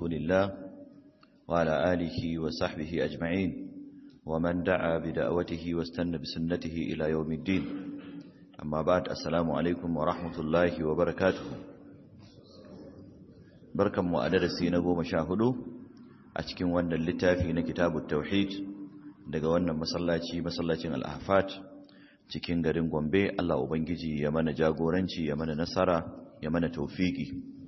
رسول الله وعلى آله وصحبه أجمعين ومن دعا بدعوته واستنى بسنته إلى يوم الدين أما بعد السلام عليكم ورحمة الله وبركاته بركم وأدرسي نقوم شاهدوا أتكين وانا اللتافي كتاب التوحيد daga wannan masallacin al-ahfat cikin garin Gombe. Allah ubangiji ya mana jagoranci, ya mana nasara, ya mana tawfiki.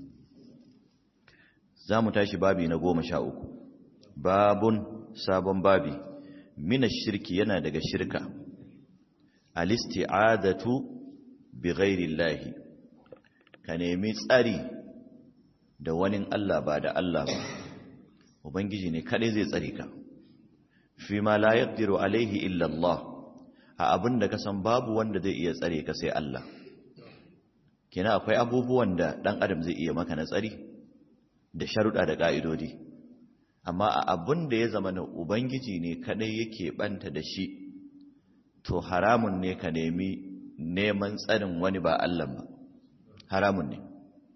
Zamu tashi babi na 13. Babun sabon babi. Mina shirki yana daga shirka. Al-isti'adatu bi ghairi ka nemi tsari da wani Allah ba da Allah ba. Ubangiji ne kadai zai tsare ka. Fi ma la yaqdiru alaihi illa Allah, a abinda ka san babu wanda zai iya tsare ka sai Allah. Kina akwai abubuwan da dan adam zai iya maka na tsari da sharuda da ka'idodi, amma a abinda ya zama na ubangiji ne kadai yake banta da shi, to haramun ne ka nemi neman tsarin wani ba Allah ba, haramun ne.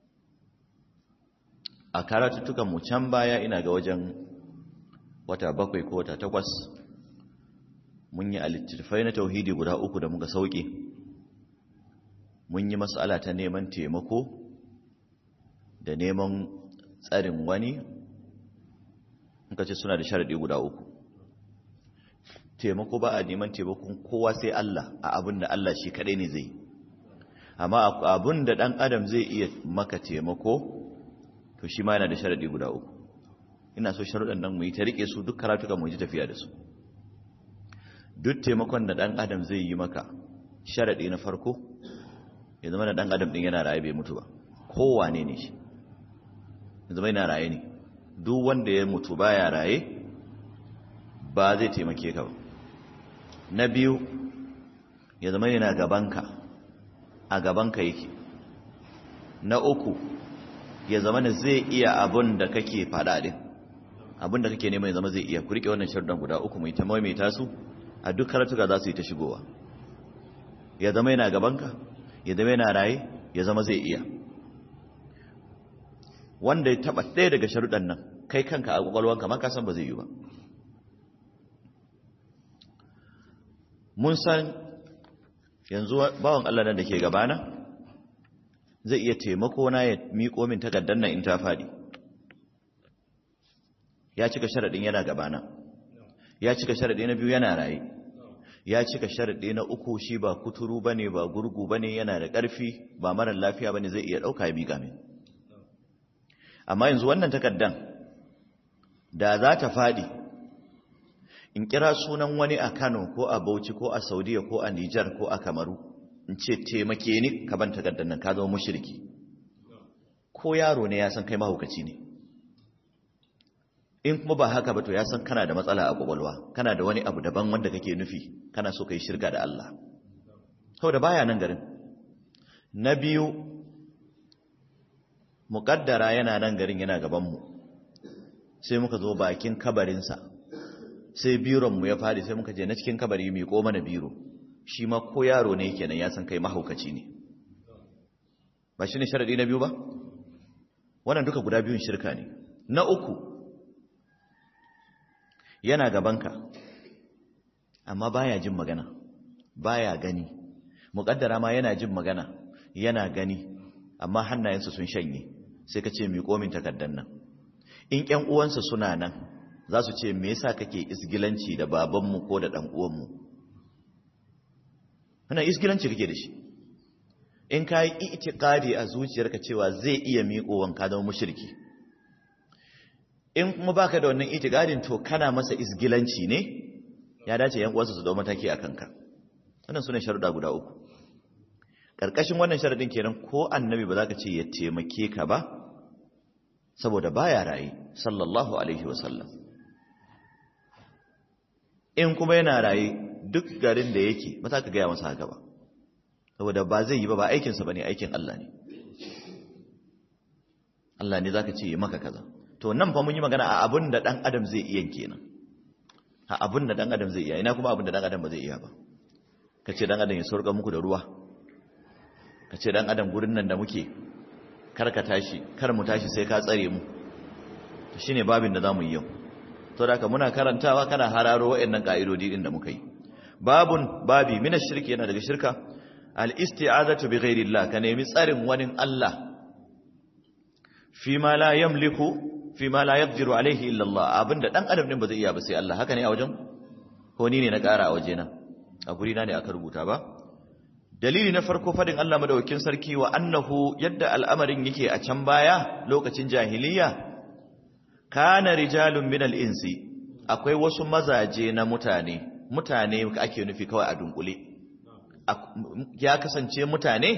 A karatuttukan mu can baya, ina ga wajen wata 7 ko wata 8, mun yi littattafai na tauhidi guda 3 da muka sauke. Mun yi mas'ala ta neman taimako da neman tsarin wani, muka ce suna da sharadi guda 3. Taimako ba a neman taimakon kowa sai Allah, a abin da Allah shi kadai ne zai. Amma abin da dan adam zai iya maka taimako, to shi ma yana da sharadi guda 3. Ina so sharuɗan nan mu yi ta rike su, duk karatuka mu ji tafiya da su. Duk taimakon da ɗan adam zai yi maka, sharaɗi na farko ya zama da ɗan adam ɗin yana raye bai mutu ba, kowane ne shi, ya zama yana raye ne. Duk wanda ya mutu baya raye ba zai taimake ka ba. Na biyu, ya zama yana gabanka, a gabanka yake. Na uku, ya zama zai iya abin da kake faɗa ɗin, abin da kake nema ya zama zai iya. Ku rike wannan sharuɗan guda 3 mai ta maimaita su a duk karatuka, za su yi ta shigowa. Ya zama yana gabanka, ya zama yana raye, ya zama zai iya. Wanda ya taɓa ɗaya daga sharuɗan nan, kai kanka a ƙwaƙwalwanka ma ka san ba zai yi ba. Mun san yanzu bawan Allah nan da ke gabana zai iya taimako na ya miƙo min takardar nan in ta faɗi. Ya cika sharaɗin yana gabana, ya cika sharaɗi na 2 yana raye, ya cika sharaɗi na 3 shi ba kuturu bane, ba gurgu bane, yana da ƙarfi, ba mara lafiya bane, zai iya ɗauka ya miƙa min. Amma yanzu wannan takardan da za ta faɗi, in kira sunan wani a Kano ko a Bauchi ko a Saudiya ko a Nijar ko a Kamaru, in ce taimake ni ka ban takardan nan, ka zama mushriki. Ko yaro ne ya san kai mahaukaci ne. In kuma ba haka ba, to ya san kana da matsala a kwakwalwa, kana da wani abu daban wanda kake nufi, kana so ka yi shirka da Allah. Sau da baya nan garin. Na biyu, muƙaddara yana nan garin, yana gabanmu, sai muka zo bakin kabarinsa, sai bironmu ya fadi, sai muka je na cikin kabari mai ko mana biro. Shi ma ko yaro ne kenan ya san kai mahaukaci ne. Ba shi ne sharaɗi na 2 ba? Wannan duka guda biyun shirka ne. Na 3, yana gabanka amma baya jin magana, baya gani. Muƙaddara ma yana jin magana, yana gani, amma hannayensa sun shanye. Sai ka ce miƙo min takardar nan. In ƴan uwansa suna nan, za su ce me yasa kake isgilanci da babanmu ko da ɗan uwanmu? Wannan isgilanci kake da shi. In ka yi itikadi a zuciyarka cewa zai iya miƙowan, ka zama mushriki. In kuma baka da wannan itikadin, to kana masa isgilanci ne, ya dace yan uwansa su dau mataki a kanka. Wannan sune sharuɗa guda 3. Karkashin wannan sharadin kenan, ko annabi ba za ka ce ya taimake ka ba, saboda baya raye sallallahu alaihi wasallam. In kuma yana raye, duk garin da yake ba za ka gaya masa haka ba, saboda ba zai yi ba aikinsa ba ne, aikin Allah ne. Allah ne za ka ce yi maka kaza. To nan fa mun yi magana a abin da ɗan adam zai iya kenan, a abin da ɗan adam zai iya. Ina kuma abin da ɗan adam ba zai iya ba? Ka ce ɗan adam ya sauka muku da ruwa, ka ce ɗan adam gurin nan da muke kar ka tashi, kar mu tashi sai ka tsare mu. shine babin da zamu yi yau to da muna karantawa kana hararo wayannan ka'idodi din da muka yi babi min ash-shirki yana daga shirka al-isti'azatu bi ghairillah ka nemi tsarin wani Allah fi ma la yamliku fi ma la yaqdiru alaihi illa Allah abinda dan adam din ba zai iya ba sai Allah haka ne a wajen ko ni ne na ƙara a waje na a guri na ne aka rubuta ba dalili na farko fadin Allah madaukakin sarki wa annahu yadda al'amarin yake a can baya lokacin jahiliya kana rijalun minal insi akwai wasu mazaje na mutane ake nufi kawai a dunkule ya kasance mutane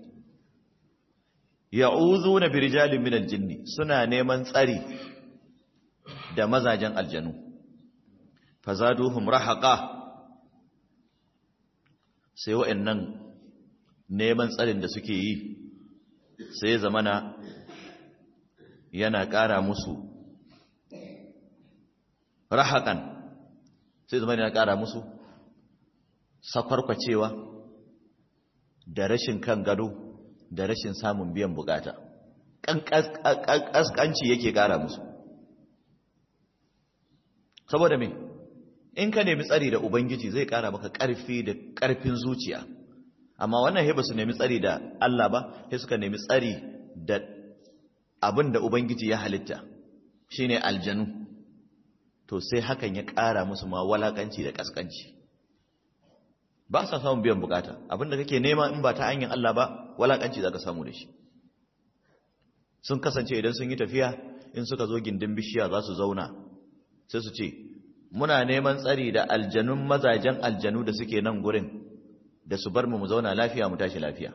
ya'udhuna bi rijalin minal jinni suna neman tsari da mazajen aljanu fazaduhum rahaqa sai wa'annan neman tsarin da suke yi sai zamana yana ƙara musu rahaqan sai zamana yana ƙara musu sakwarkwacewa da rashin kan gado da rashin samun biyan bukata ƙasƙanci yake ƙara musu saboda me in ka nemi tsari da ubangiji zai ƙara maka ƙarfi da ƙarfin zuciya amma wannan he ba su nemi tsari da Allah ba he suka nemi tsari da abin da ubangiji ya halitta shine aljanu to sai hakan ya ƙara musu ma walakanci da ƙasƙanci ba sa samun biyan bukata abinda kake nema in ba ta hanyar Allah ba walakanci zaka samu da shi sun kasance idan sun yi tafiya in suka zo gindin bishiya za su zauna sai su ce muna neman tsari da aljanun mazajen aljanu da suke nan gurin da su bar mu zauna lafiya mu tashi lafiya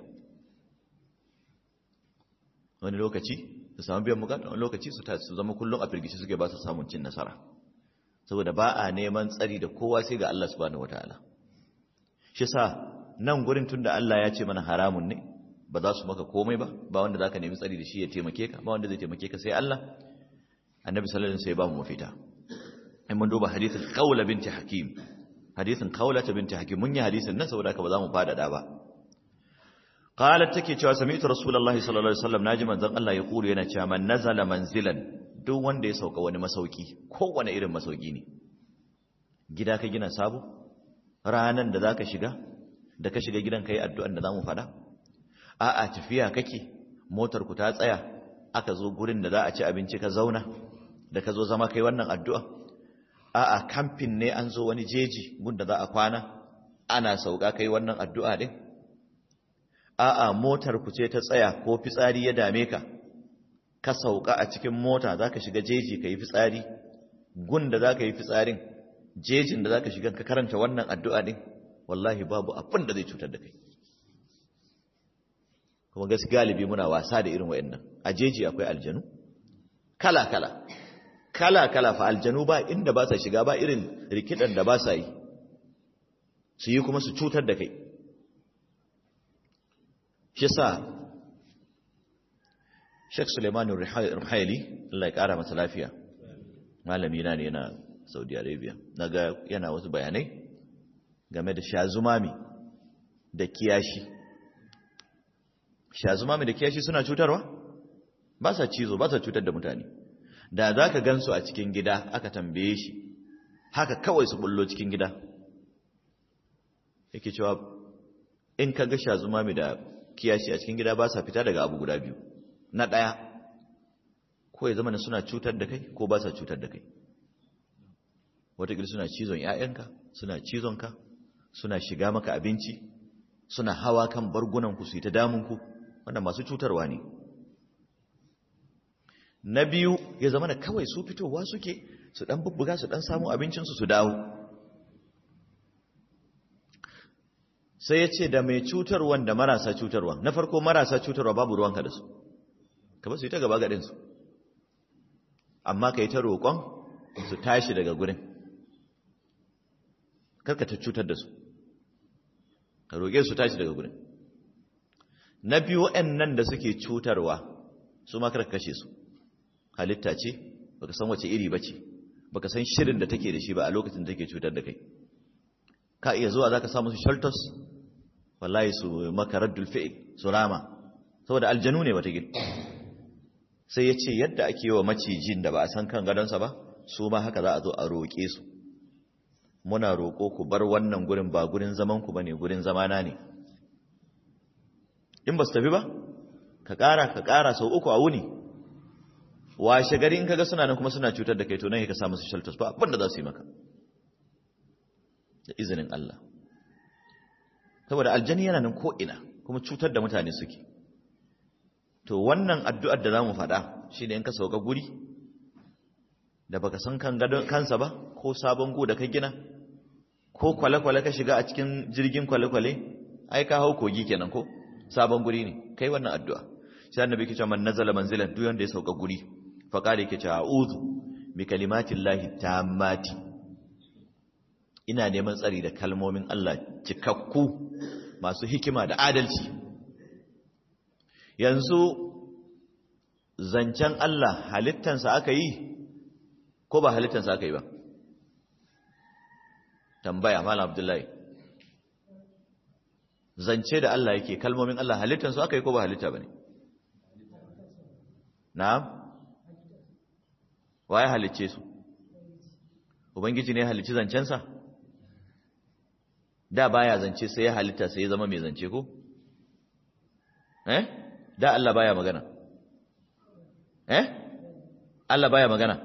wani lokaci su samu biyan bukata wani lokaci su zama kullum a firgici suke ba su samun cin nasara saboda ba a neman tsari da kowa sai ga Allah subhanahu wataala shi sa nan gurin tunda Allah ya ce mana haramun ne ba za su maka komai ba wanda zaka nemi tsari da shi ya taimake ka ba wanda zai taimake ka sai Allah annabi sallallahu alaihi wasallam sai ba mu mafita in mun duba hadithin Khawla binti Hakim hadithin Khawla binti Hakim mun yi hadisin nan saboda haka ba za mu fadada ba qalat take cewa sami'tu rasulullahi sallallahu alaihi wasallam naji manzon Allah ya kulu yana cewa man nazala manzilan duk wanda ya sauka wani masauki kowane irin masauki ne gida ka gina sabo ranan da zaka shiga da ka shiga gidan kai addu'an da zamu fada a'a tafiya kake motar ku ta tsaya aka zo gurin da za a ci abinci ka zauna da ka zo zama kai wannan addu'a a'a camping ne an zo wani jeji gun da za a kwana ana sauka kai wannan addu'a din a'a motar ku ce ta tsaya ko fitsari ya dame ka sauka a cikin mota zaka shiga jeji kai fitsari gun da zaka yi fitsarin jejin da zaka shiga ka karanta wannan addu'a din wallahi babu abin da zai cutar da kai kuma gaskiya galibi muna wasa da irin wayannan a jeji akwai aljanu kala fa aljanu ba inda ba sa shiga ba irin rikidan da ba sa yi su yi kuma su cutar da kai shi sa Sheikh Suleiman Ruhaili Allah ya kara masa lafiya malami na ne yana Saudi Arabia naga yana wasu bayanai game da shazumami da kiyashi shazumami da kiyashi suna cutarwa ba sa cizo ba sa cutar da mutane da zaka gansu a cikin gida aka tambaye shi haka kawai su bullo cikin gida yake cewa in ka ga shazumami da kiyashi a cikin gida ba sa fita daga abu guda biyu na daya ko ya zama suna cutar da kai ko ba sa cutar da kai wataƙila suna cizon ‘ya'yanka suna cizonka suna shiga maka abinci suna hawa kan bargunanku su yi ta damunku wanda masu cutarwa ne na biyu ya zama da kawai su fitowa suke su ɗan bubbuga su ɗan samu abincinsu su dawo sai ya ce da mai cutarwan da marasa cutarwa na farko marasa cutarwa babu ruwanka da su ka ba su yi ta gaba gaɗinsu amma ka yi ta roƙon su tashi daga gurin karka ta cutar da su ka roƙe su tashi daga gurin na biyu waɗannan da suke cutarwa su ma karka kashe su halitta ce baka san wace iri bace baka san shirin da take da shi ba a lokacin da take cutar da kai ka iya zuwa zaka sa musu shelters wallahi su maka raddul fi'l su rama saboda aljanu ne wata gid sai ya ce yadda ake yi wa macijin da ba a san kan gadonsa ba su ma haka za a zo a roƙe su, muna roƙo ku bar wannan gurin, ba gurin zamanku ba ne, gurin zamana ne. In ba su tafi ba ka ƙara sau 3 a wuni, washe gari in kaga suna nan kuma suna cutar da kai, to nan ka samu su shelters ba abinda za su yi maka da izinin Allah, saboda aljani yana nan ko'ina kuma cutar da mutane suke. To wannan addu'ar da za mu faɗa shi ne in ka sauka guri da baka san kansa ba, ko sabon gu da ka gina, ko kwale-kwale ka shiga a cikin jirgin kwale-kwale, ai ka hau kogi kenan ko sabon guri ne, kai wannan addu'a. Sai annabi ke cewa man nazala manzilan, duk wanda ya sauka guri fa kare yake cewa a'udhu bi kalimatillahi tammati, ina neman tsari da kalmomin Allah cikakku masu hikima da adalci. Yanzu zancen Allah halittansa aka yi ko ba halittansa aka yi ba? Tambaya Malam Abdullahi, zance da Allah yake, kalmomin Allah halittansu aka yi ko ba halitta ba ne? Na'am? Waye halicce su? Ubangiji ne halicci zancensa? Da baya zance sai ya halitta sai ya zama mai zance ko? Da Allah baya magana. Allah baya magana.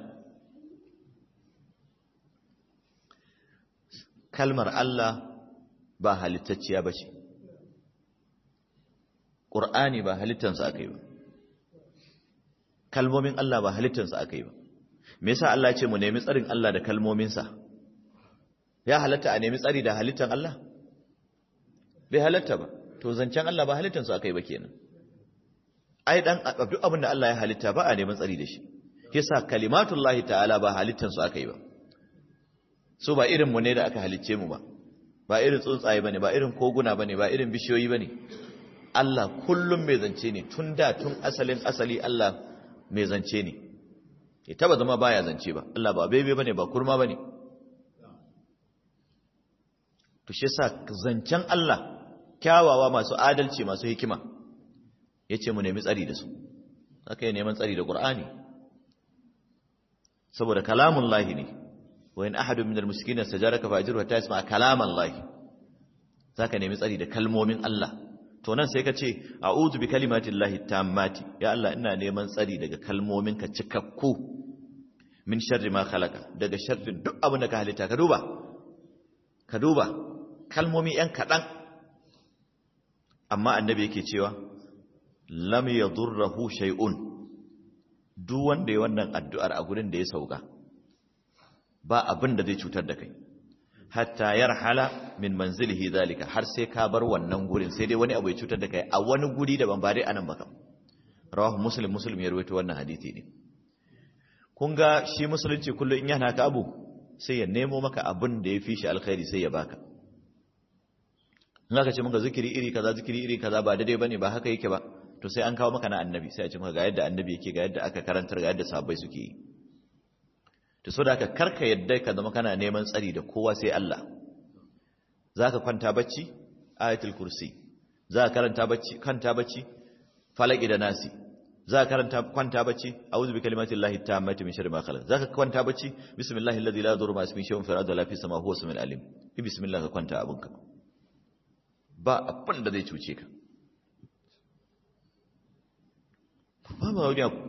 Kalmar Allah ba halittacciya bace. Qur'ani ba halittansa akai ba. Kalmomin Allah ba halittansa akai ba. Me yasa Allah ya ce mu nemi tsarin Allah da kalmominsa? Ya halatta a nemi tsari da halittan Allah? Bai halatta ba. To zancen Allah ba halittansa akai ba kenan. Ai duk abin da Allah ya halitta ba a neman tsari da shi. Yasa kalimatullahi ta'ala ba halittansu akai ba. So ba irin mu ne da aka halicce mu ba. Ba irin tsuntsaye bane, ba irin koguna bane, ba irin bishiyoyi bane. Allah kullum mai zance ne, tun asalin asali Allah mai zance ne. Ya taba zama baya zance ba. Allah ba bebe bane, ba kurma bane. To shi yasa zancen Allah kyawawa masu adalci masu hikima yace mu nemi tsari da su. Haka ya neman tsari da Qur'ani. Saboda kalamullahi ne. Wa in ahadun minal mushrikeena istajaraka fa'ajirhu hatta yasma'a kalamallahi. Zaka nemi tsari da kalmomin Allah. To nan sai ka ce a'udhu bi kalimatillahi tammati, ya Allah ina neman tsari daga kalmominka cikakku, min sharri ma khalaqa, daga sharrin duk abin da ka halitta. Ka duba kalmomi yan kadan, amma annabi yake cewa lam yadurruhu shay'un, duk wanda ya wannan addu'ar a gurin da ya sauka ba abin da zai cutar da kai, hatta yarhala min manzilihi zalika, har sai ka bar wannan gurin, sai dai wani abu ya cutar da kai a wani guri daban ba dai anan ba kam. Rawahu Muslim ya rawaito wannan hadisi ne. Kun ga shi musulunci kullum in yana ka abu sai ya nemo maka abin da ya fi shi alkhairi sai ya baka. In aka ce maka zikiri iri kaza ba daidai bane, ba haka yake ba, to sai an kawo maka na annabi, sai a ce maka ga yadda annabi yake, ga yadda aka karantar, ga yadda sahabbai suke yi. To so da aka karka yadda ka zama kana neman tsari da kowa sai Allah. Zaka kwanta bacci ayatul kursi, zaka kwanta bacci falaki da nasi, zaka kwanta bacci a'udhu bi kalimatillahi tammati min sharri ma khalaq, zaka kwanta bacci bismillahi alladhi la yadurru ma ismihi shay'un fil ardi wa la fis samai huwa samiul alim. Ki bismillah ka kwanta abunka, ba abin da zai cuce ka. Ba ma wani abu.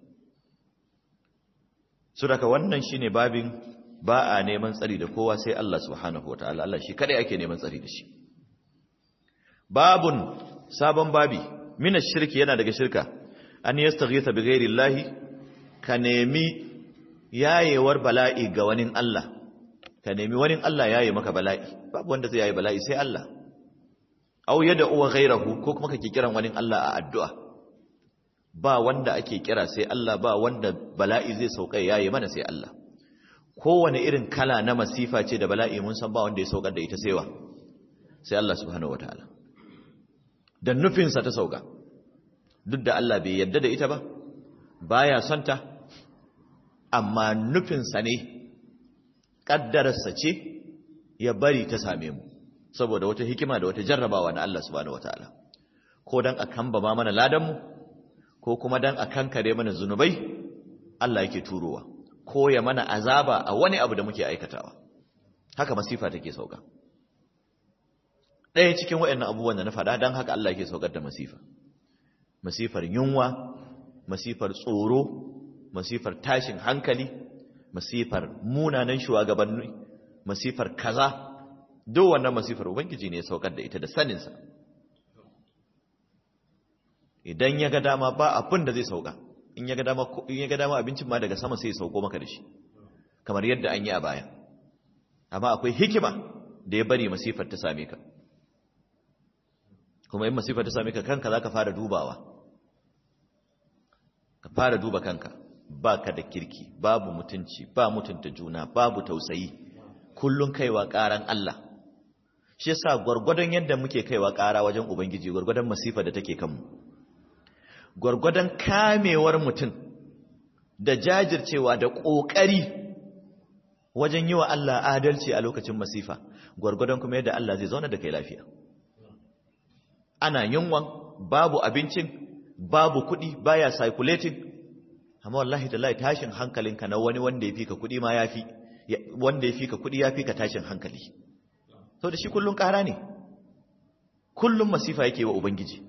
So daga wannan shine babin ba a neman tsari da kowa sai Allah subhanahu wataala. Allah shi kadai ake neman tsari da shi. Babun sabon babi, min ash-shirki, yana daga shirka, an yastaghitha bi ghairi Allah, ka nemi yayewar bala'i ga wani Allah. Ka nemi wani Allah yaye maka bala'i. Babu wanda zai yaye bala'i sai Allah. Aw yad'u ghayrahu, ko kuma kake kiran wani Allah a addu'a. Ba wanda ake kira sai Allah, ba wanda bala'i zai sauka yayi mana sai Allah. Kowane irin kala na masifa ce da bala'i mun san ba wanda ya saukar da ita sai Allah subhanahu wataala. Da nufinsa ta sauka, duk da Allah bai yarda da ita ba, baya son ta, amma nufinsa ne, kaddararsa ce ya bari ta same mu, saboda wata hikima da wata jarrabawa na Allah subhanahu wataala, ko dan a kamba ma mana ladan mu, ko kuma dan a kankare mana zunubai Allah yake turowa ko ya mana azaba a wani abu da muke aikatawa haka masifa take sauka ɗaya cikin waɗannan abubuwan da na faɗa dan haka Allah yake saukar da masifar yunwa masifar tsoro masifar tashin hankali masifar munanan shugabanni masifar kaza duk wannan masifar ubangiji ne ya saukar da ita da saninsa idan ya ga dama ba abin da zai sauka in ya ga dama abincin ma daga sama sai ya sauko maka da shi kamar yadda an yi a baya amma akwai hikima da ya bari masifar ta same ka kuma in masifar ta same ka kanka zaka fara dubawa ka fara duba kanka baka da kirki babu mutunci ba mutunta juna babu tausayi kullun kaiwa karan Allah shi yasa gurgurdan yadda muke kaiwa kara wajen ubangiji gurgurdan masifar da take kanmu gurgurdan kamewar mutum da jajircewa da kokari wajen yi wa Allah adalci a lokacin masifa gurgurdan kuma yadda Allah zai zauna da kai lafiya ana yunwan babu abincin babu kuɗi baya circulating amma wallahi tallahi tashin hankalinka na wani wanda ya fika kuɗi ma yafi wanda ya fika kuɗi ya fika tashin hankali to da shi kullun ƙara ne kullun masifa yake wa ubangiji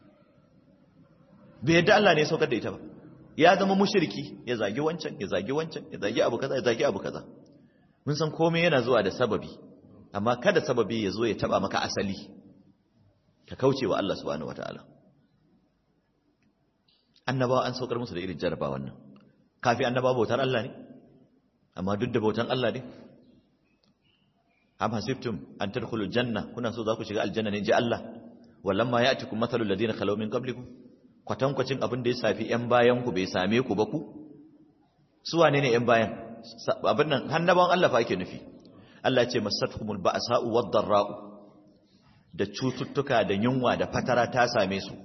bai yadda Allah ne ya saukar da ita ba ya zama mushriki ya zagi wancan ya zagi wancan ya zagi abu kaza ya zagi abu kaza mun san komai yana zuwa da sababi amma kada sababi ya zo ya taba maka asali ka kauce wa Allah subhanahu wataala annabawa an saukar musu da irin jarabawan nan kafi annabawa bautar Allah ne amma duk da bautan Allah ne am hasibtum an tadkhulul janna kuna so za ku shiga aljanna ne ji Allah wallamma ya'tikum mathalul ladina khalaw min qablikum kwatankwacin abin da ya safi yan bayan ku bai same ku ba ku su wane ne yan bayan abin nan annabawan Allah fa ake nufi Allah ya ce masatkumul ba'sa'u wad-dharra'u da cututtuka da yunwa da fatara ta same su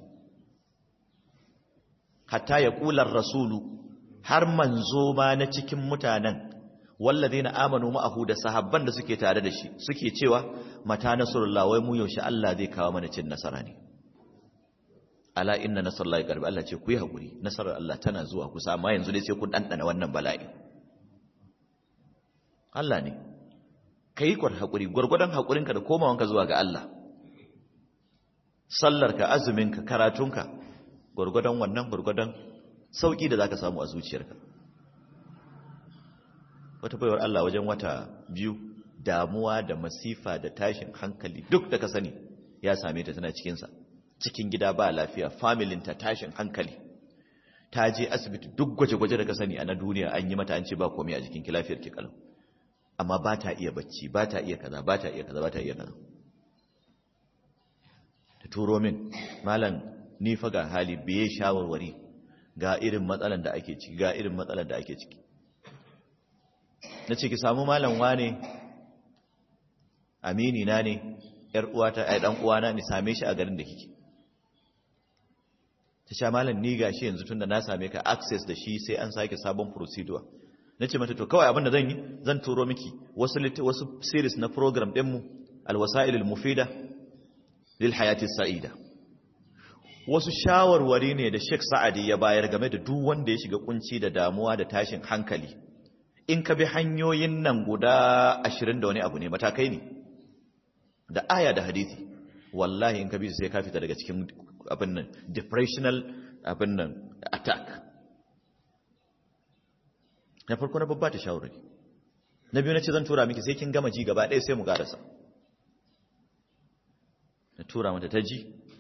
hatta ya kular rasulu har manzo ma na cikin mutanen walladheena amanu ma'ahu da sahabban da suke tare da shi suke cewa mata nasrullah wai mu yaushe Allah zai kawo mana cin nasara ne ala inna nasrullahi qarib Allah ce ku yi hakuri nasarar Allah tana zuwa kusa amma yanzu dai sai kun dandana wannan bala'i Allah ne kai kwar hakuri gurgurdan hakurinka da komawanka zuwa ga Allah sallarka azuminka karatunka gurgudan wannan gurgudan sauki da zaka samu a zuciyarka wata bayar Allah wajen wata biyu damuwa da masifa da tashin hankali duk da ka sani ya same ta tana cikin sa cikin gida ba lafiya familin ta tashin hankali ta je asibiti duk gwaje-gwaje da ka sani a na duniya an yi mata an ce ba komai a jikin ki lafiyar ki kalau amma ba ta iya bacci ba ta iya kaza ba ta iya kaza ba ta iya kaza ta turo min malam ni fa ga hali biye shawarwari ga irin matsalan da ake ciki ga irin matsalan da ake ciki nace ki samu malam wane amini na ne yar uwata ai dan uwana ni same shi a garin da kike ta sha malam ni gashi yanzu tunda na same ka access da shi sai an sake sabon procedure nace mata to kawai abin da zan yi zan turo miki wasu series na program din mu alwasail almufida lil hayati sa'ida wasu shawarwari ne da Sheikh Sa'adi ya bayar game da duk wanda ya shiga kunci da damuwa da tashin hankali in ka bi hanyoyin nan guda 20 da wani abu ne matakai ne da aya da hadisi wallahi in ka bi sai ka fita daga cikin abin nan depressional abin nan attack na farko na babba ta shawarwari na biyu na ce zan tura miki sai kin gama ji gaba ɗaya sai mu garasa na tura mata ta ji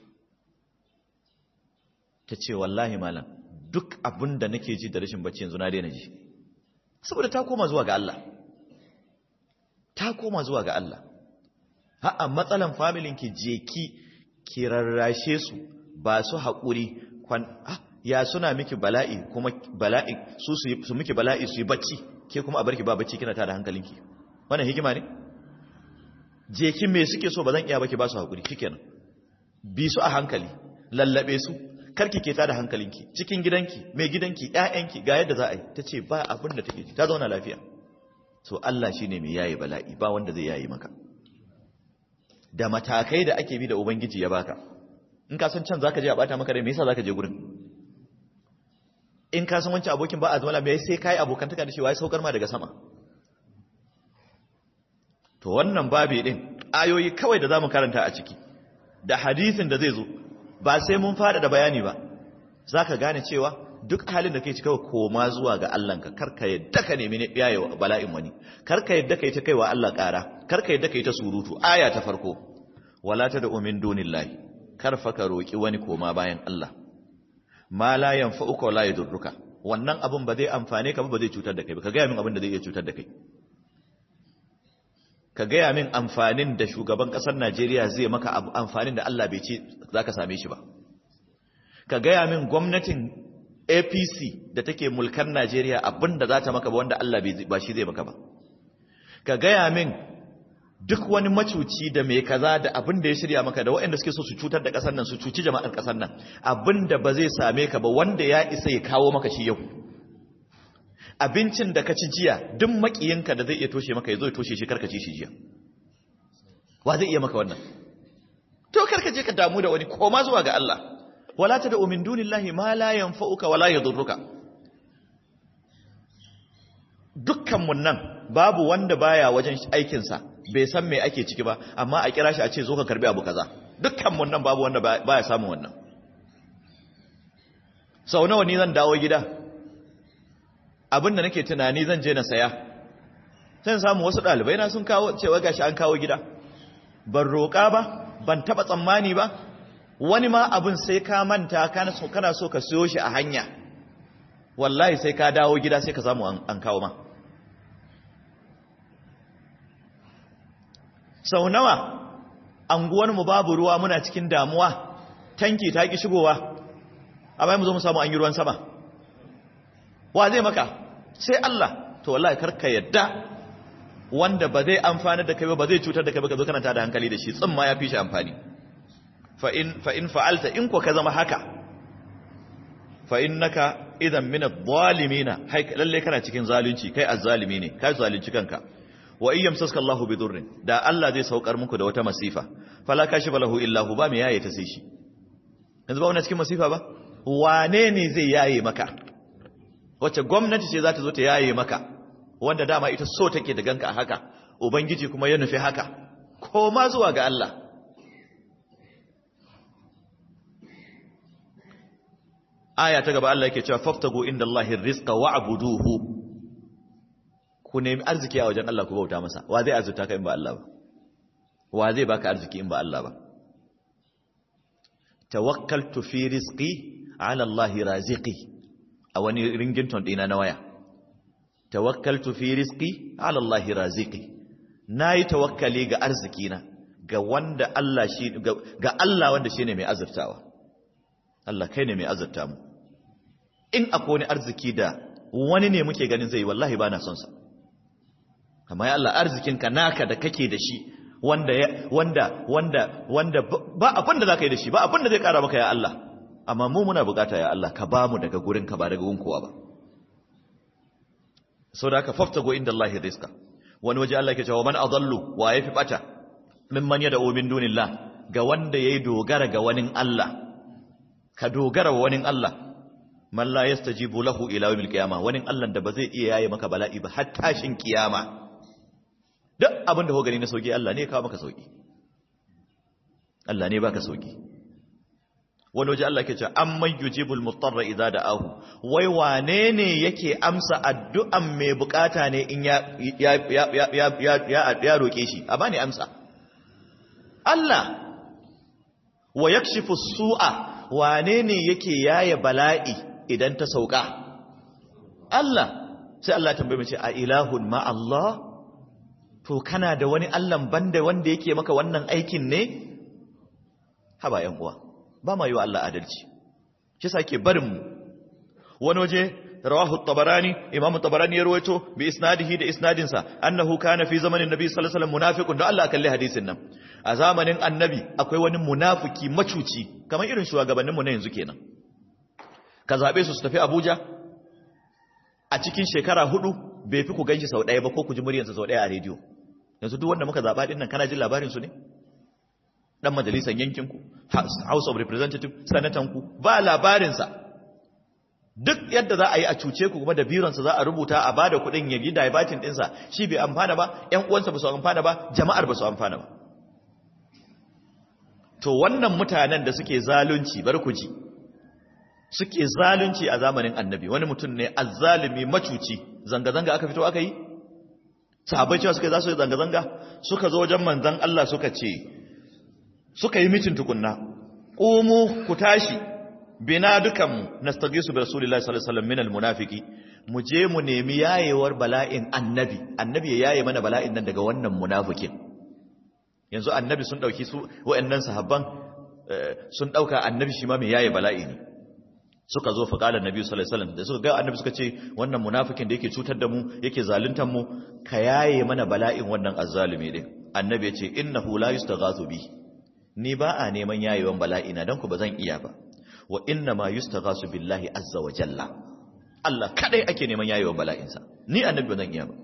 ta ce wallahi malam duk abin da nake ji da rashin bacci yanzu na daina ji saboda ta koma zuwa ga Allah ta koma zuwa ga Allah ha'a matsalan familin ki je ki rarrashe su ba su haƙuri ya suna miki bala'i kuma bala'i su miki bala'i su yi bacci ke kuma a barki ba bacci kina tada hankalinki wannan hikima ne je ki me suke so ba zan iya baki ba su haƙuri shikenan bi su a hankali lallabe su karki ke tada hankalinki cikin gidanki mai gidanki ƴaƴanki ga yadda za a yi tace ba abin da take ji ta zauna lafiya so Allah shine mai yayi bala'i ba wanda zai yayi maka da matakai da ake bi da ubangiji ya baka in ka san can zaka je a bata maka rai me yasa zaka je gurin in ka san wancan abokin ba a zama lafiya sai kai abokantaka da shi wai saukar ma daga sama. To wannan babi din ayoyi kawai da zamu karanta a ciki da hadisin da zai zo ba sai mun fada da bayani ba, zaka gane cewa duk halin da kai ci kawai koma zuwa ga Allahnka, karka yadda ka nemi yayewa bala'in wani, karka yadda kai ta kaiwa Allah ƙara, karka yadda kai ta surutu. Aya ta farko, wala tad'u min dunillahi, karfa ka roki wani koma bayan Allah, ma la yanfa'uka wa la yadurruka, wannan abun ba zai amfane ka ba, ba zai cutar da kai ba. Ka ga min abin da zai iya cutar da kai, ka gaya min amfanin da shugaban ƙasar Najeriya zai maka, amfanin da Allah bai ce za ka same shi ba. Ka gaya min gwamnatin APC da take mulkar Najeriya abin da za ta maka ba wanda Allah ba shi zai maka ba. Ka gaya min duk wani macuci da mai kaza da abin da ya shirya maka da waɗanda suke so su cutar da ƙasar nan, su cuci jama'ar ƙasar nan, abin da ba zai same ka ba wanda ya isa ya kawo maka shi yau. Abincin da ka ci jiya duk makiyinka da zai iya toshe maka ya zo ya toshe shi, karka ci shi jiya. Wa zai iya maka wannan? To karka je ka damu da wani, koma zuwa ga Allah. Wala tad'u min dunillahi ma la yanfa'uka wa la yadurruka. Dukkan mun nan babu wanda baya wajen aikin sa bai san me ake ciki ba, amma a kira shi a ce zo ka karbi abu kaza. Dukkan mun nan babu wanda baya samun wannan. Sau nawa ni zan dawo gida, abin da nake tunani zan je na saya, sai samu wasu ɗalibai na sun kawo cewa gashi an kawo gida, ban roƙa ba, ban taɓa tsammani ba. Wani ma abin sai ka manta kana so ka siyo shi a hanya, wallahi sai ka dawo gida sai ka samu an kawo ma. Sau nawa anguwarmu babu ruwa, muna cikin damuwa, tanki ta ki shigowa, amma mu zo mu samu an yi ruwan sama. Wa zai maka? Sai Allah. To wallahi karka yadda wanda ba zai amfana da kai ba zai cutar da kai ba ka zo kana tada hankali da shi, tsimma ya fi shi amfani. fa in fa'alta, in ko ka zama haka, fa innaka idan min adh-dhalimin, lalle kana cikin zalunci, kai azzalimi ne, kai zalunci kanka. Wa in yamsaska Allahu bi dhurrin, da Allah zai saukar muku da wata masifa, fala kashifa lahu illa hu, ba me yaye ta sai shi. Yanzu ba wannan cikin masifa ba, wane ne zai yaye maka? Wacce gwamnati ce za ta zo ta yaye maka, wanda dama ita so take da ganka a haka, ubangiji kuma ya nufi haka. Koma zuwa ga Allah. Aya ta gaba Allah yake cewa faftagu indallahi rizqa wa'buduhu, ku nemi arziki a wajen Allah ku bauta masa. Wa zai arzuta ka in ba Allah ba? Wa zai baka arziki in ba Allah ba? Tawakkaltu fi rizqi ala Allah raziqi, a wani ringington dina na waya. Tawakkaltu fi rizqi ala Allah raziqi, nayi tawakkali ga arziki na ga wanda Allah shi ga Allah wanda shine mai azurtawa. Allah kai ne mai azurta mu. In akwai wani arziki da wani ne muke ganin zai, wallahi ba na son sa. Amma ya Allah, arzikinka naka da kake da shi, wanda ba abin da zaka yi da shi, ba abin da zai kara maka ya Allah. Amma mu muna bukata ya Allah, ka ba mu daga gurin ka, ba daga gun kowa ba. Saboda haka faftago inda Allah rizqa. Wani waje Allah yake cewa man adallu, wa yafi bata mimman yad'u min dunillah, ga wanda yayi dogara ga wani Allah. Ka dogara wa wani Allah, man la yastajibu lahu ila yawmil qiyamah, wani Allah da ba zai iya yaye maka bala'i ba har tashin kiyama. Duk abin da ho gani na sauki, Allah ne ya kawo maka sauki, Allah ne baka sauki. Wani waje Allah ke cewa amman yujibul mutarra idza da'ahu, wai wane ne yake amsa addu'an mai bukata ne in ya roke shi? A bani amsa. Allah. Wa yakshifu su'a, wane ne yake yaye bala'i idan ta sauka? Allah. Sai Allah tambaye mu ce a ilahun ma Allah? To kana da wani Allah banda wanda yake maka wannan aikin ne? Haba yan uwa, ba ma yi wa Allah adalci. Shi yasa ke barin mu. Wani waje rawahu at-Tabarani, Imam at-Tabarani ya rawaito bi isnadihi da isnadinsa, annahu kana fi zamanin Nabi sallallahu alaihi wasallam munafiqun, da Allah kalli hadisin nan. A zamanin annabi akwai wani munafiki macuci, kamar irin shugabanninmu na yanzu kenan. Ka zaɓe su tafi Abuja, a cikin shekara 4 bai fi ku ganshi sau ɗaya ba, ko ku ji muryarsa sau ɗaya a rediyo. Yanzu duk wanda muka zaɓa ɗin nan kana jin labarinsu ne? Ɗan majalisar yankinku, House of Representatives, sanatanku, ba labarinsa. duk yadda za a yi a cuce ku kuma da bironsa za a rubuta a bada kuɗin ya gida ya batin ɗinsa shi bai amfana ba ƴan uwansa ba su amfana ba jama'ar ba su amfana ba to wannan mutanen da suke zalunci bar ku ji suke zalunci a zamanin annabi wani mutum ne azzalimi macuci zanga-zanga aka fito aka yi sahabbai cewa suka za su yi zanga-zanga suka zo wajen manzon Allah suka yi mitin tukunna qumu ku tashi bina dukanmu nastagisu bi rasulillahi sallallahu alaihi wasallam min almunafiqi mu je mu nemi yayewar bala'in annabi ya yaye mana bala'in nan daga wannan munafikin yanzu annabi sun dauki su wayannan sahabban sun dauka annabi shi ma mai yaye bala'i ne suka zo fa qala annabi sallallahu alaihi wasallam da suka ga annabi suka ce wannan munafikin da yake cutar da mu yake zaluntar mu ka yaye mana bala'in wannan azzalimi din annabi ya ce innahu la yustaghathu bi ni ba a neman yayewan bala'ina dan ku bazan iya ba wa inna ma yustaghasu billahi azza wa jalla Allah kadai ake neman yayewan bala'insa ni annabi bazan iya ba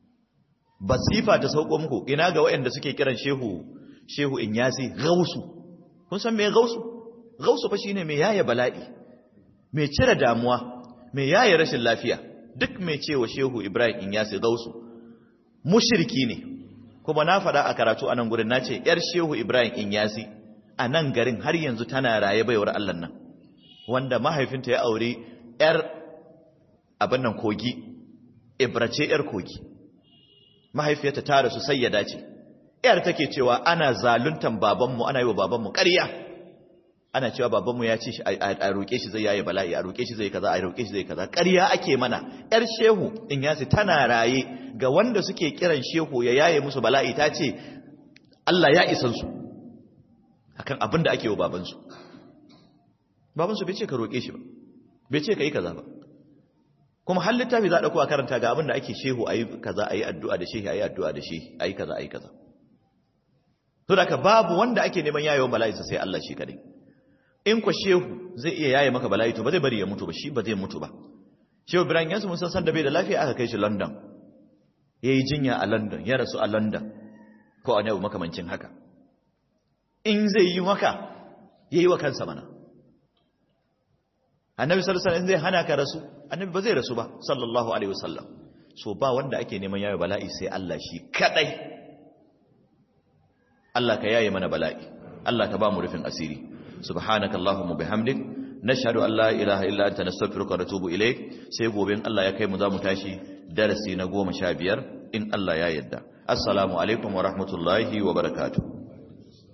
basifa ta sauko muku ina ga wayanda suke kiran shehu Inyasi gausu kun san me gausu fa shine mai yaye bala'i mai cire damuwa mai yaye rashin lafiya duk mai cewa shehu Ibrahim Inyasi gausu mushriki ne kuma na faɗa a karatu anan gurin nace yar shehu Ibrahim Inyasi a nan garin har yanzu tana raye baiwar Allah nan wanda mahaifinta ya aure yar abin nan kogi Ibrace yar kogi mahaifiyarta ta rasu sayyada ce yar take cewa ana zaluntan babanmu ana yi wa babanmu ƙarya ana cewa babanmu ya ce a roƙe shi zai yaye bala'i a roƙe shi zai kaza a roƙe shi zai kaza ƙarya ake mana yar shehu Inyasi tana raye ga wanda suke kiran shehu ya yaye musu bala'i ta ce Allah ya isan su akan abin da ake wa babansu bai ce ka roƙe shi ba bai ce ka yi kaza ba kuma har littafi za a ɗauko a karanta ga abin da ake shehu a yi kaza a yi addu'a da shehi a yi addu'a da shehi a yi kaza a yi kaza to da ka babu wanda ake neman yayewan bala'insa sai Allah shi kadai in ku shehu zai iya yaye maka bala'i to ba zai bari ya mutu ba shi ba zai mutu ba shehu Ibrahim yansu mun san da bai da lafiya aka kai shi London ya yi jinya a London ya rasu a London ko a yau makamancin haka in zai yi maka ya yi wa kansa mana annabi sallallahu alaihi wasallam zai hana ka rasu annabi ba zai rasu ba sallallahu alaihi wasallam so ba wanda ake neman yaye bala'i sai Allah shi kadai Allah ka yaye mana bala'i Allah ka ba mu rufin asiri subhanakallahumma bihamdik nashhadu an la ilaha illa anta nastaghfiruka wa natubu ilaik sai gobe in Allah ya kai mu za mu tashi darasi na 15 in Allah ya yarda assalamu alaikum wa rahmatullahi wa barakatuh